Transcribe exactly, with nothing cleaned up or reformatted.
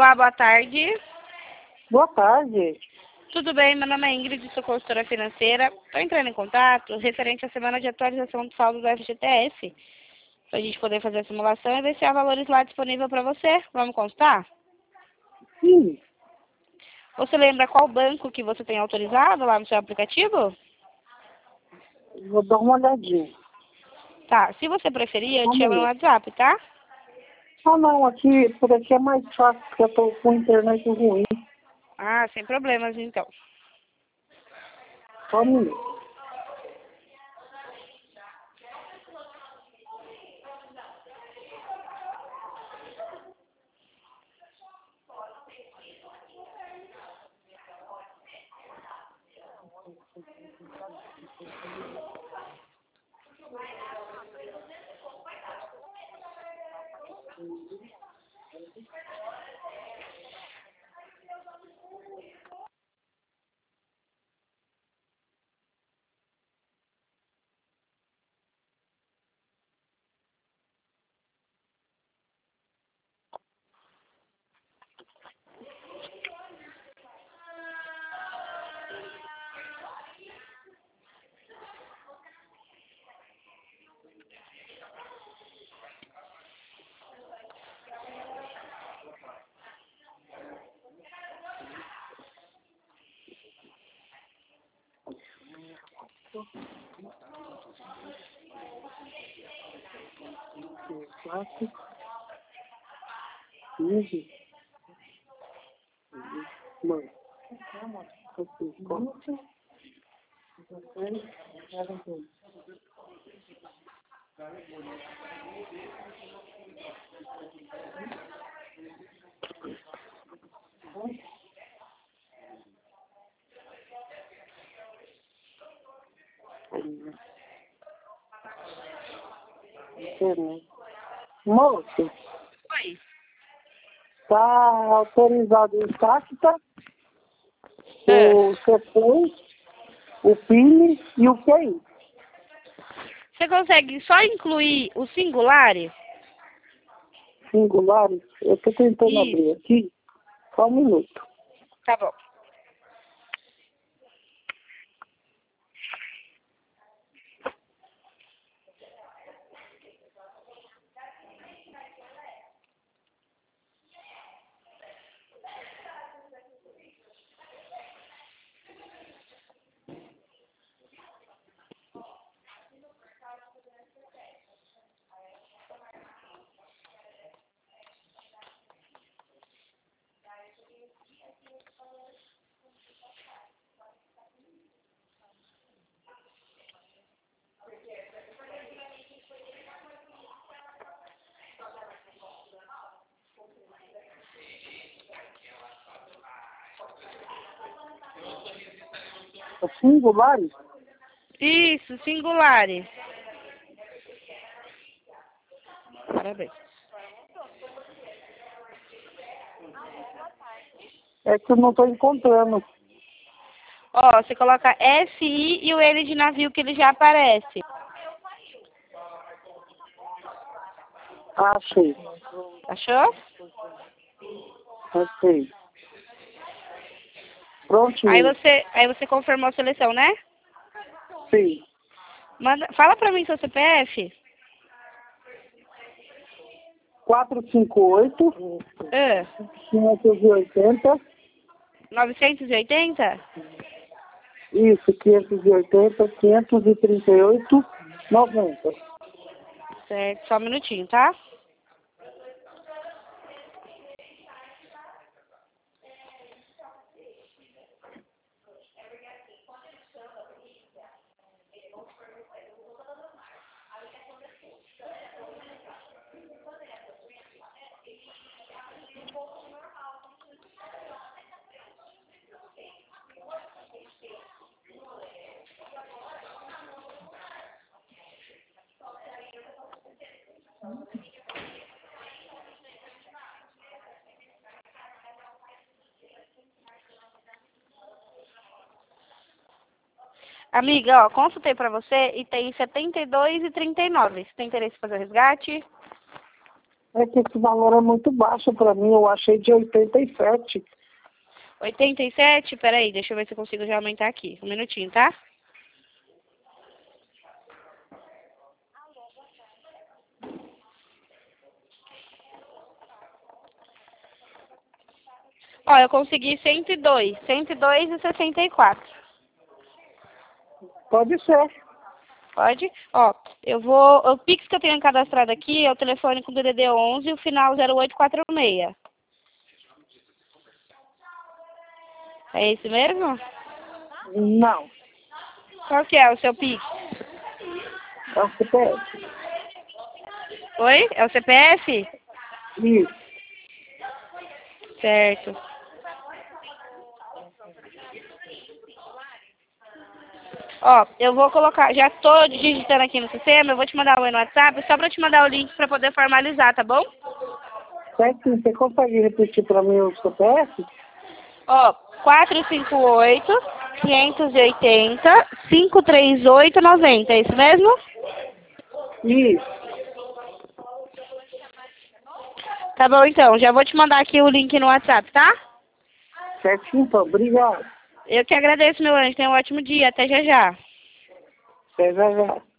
Olá, boa tarde. Boa tarde. Tudo bem? Meu nome é Ingrid, sou consultora financeira. Estou entrando em contato referente à semana de atualização do saldo do F G T S, para a gente poder fazer a simulação e ver se há valores lá disponível para você. Vamos constar? Sim, Você lembra qual banco que você tem autorizado lá no seu aplicativo? vou dar uma olhadinha. Tá, se você preferir, eu te Vamos chamo no ver. WhatsApp, tá? Ah, não, aqui, por aqui é mais fácil, porque eu tô com internet ruim. Ah, sem problemas, então. Só um minuto. Quatro, quinze, mano. Assim, quatro, internet. Moço, Oi. tá autorizado o Tacta, É. o C P I, o P I N e o Q I. Você consegue só incluir o singular? Singulares. Eu tô tentando Isso. abrir aqui. Só um minuto. Tá bom. Os singulares? Isso, singular. Parabéns. É que eu não tô encontrando. Ó, você coloca S I e o N de navio que ele já aparece. Achei. Achou? Achei. Aí Prontinho. você, aí você confirmou a seleção, né? Sim. Manda, fala pra mim seu C P F. quatrocentos e cinquenta e oito, Ah, quinhentos e oitenta. novecentos e oitenta? Isso, quinhentos e oitenta, quinhentos e trinta e oito, noventa. Certo, só um minutinho, tá? Amiga, ó, consultei pra você e tem setenta e dois e trinta e nove. Você tem interesse em fazer o resgate? É que esse valor é muito baixo pra mim, eu achei de oitenta e sete. oitenta e sete? Peraí, deixa eu ver se eu consigo já aumentar aqui. Um minutinho, tá? Ó, eu consegui cento e dois. cento e dois e sessenta e quatro. Pode ser. Pode? Ó, eu vou... O Pix que eu tenho cadastrado aqui é o telefone com D D D onze, o final zero oito quatro seis. É esse mesmo? Não, Qual que é o seu Pix? é o C P F. Oi? É o C P F? Isso. Certo. Ó, eu vou colocar, já tô digitando aqui no sistema, eu vou te mandar o no WhatsApp, só pra te mandar o link pra poder formalizar, tá bom? Certinho, você consegue repetir pra mim o C P F? Ó, quatro cinco oito, cinco oito zero, cinco três oito nove zero, é isso mesmo? Isso. Tá bom então, já vou te mandar aqui o link no WhatsApp, tá? Certinho, então, obrigado. Eu que agradeço, meu anjo, tenha um ótimo dia, até já já. Até já já.